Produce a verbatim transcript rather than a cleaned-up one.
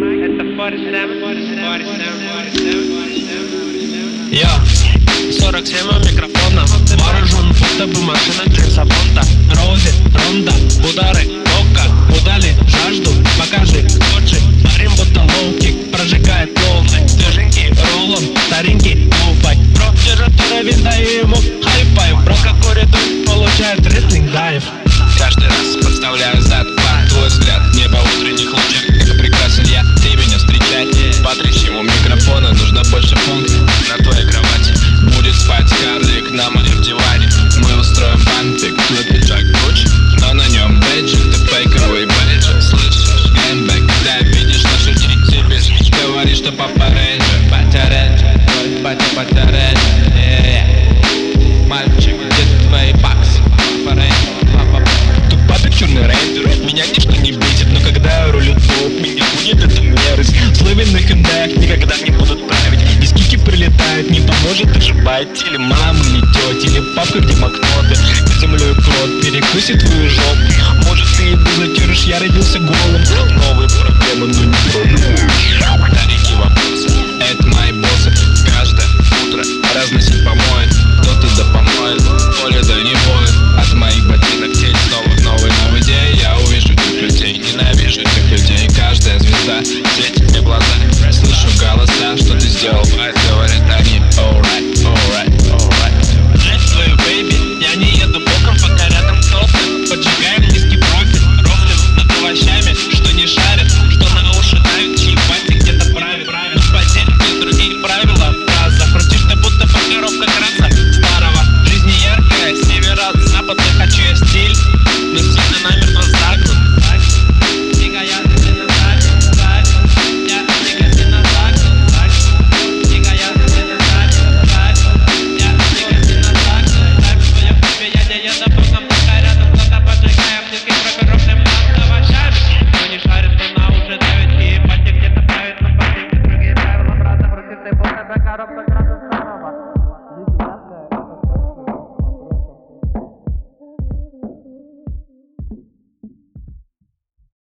Я сорок семь у микрофона, вооружен будто бы машина Джеймса Бонда. Рози, Ронда, удары, Ока, удали жажду, покажи, лучше. Парень будто лоу-кик, прожигает волны. Свеженький роллом, старенький лоу-фай. Бро держит уровень, дай ему хай-фай. Бро как курит, получает рестлинг дайв. Каждый раз подставляю зад под твой взгляд. Небо утренних лучей, как прекрасен я. Ты меня встречай, потрясем у микрофона. Нужно больше функций на твоей кровати. Будет спать карлик на моем диване. Мы устроим бампик, твой пиджак Гуччи, но на нем бейджик, ты фейковый бейджик. Слышишь, геймбэк, когда видишь нашу тебе говоришь, что папа рейнджер. Батя рейнджер, твой батя батя рейнджер. Мальчик, где твои баксы? Папа рейнджер, папа. Тут папик черный рейнджер, меня ничто не бесит. Но когда я рулю топ, меня будет эта мерзость. Славяных индек никогда не будут править. Из кики прилетает, не поможет ошибать. Или мама, или тетя, или папа, где макноты. Под землей крот перекусит твою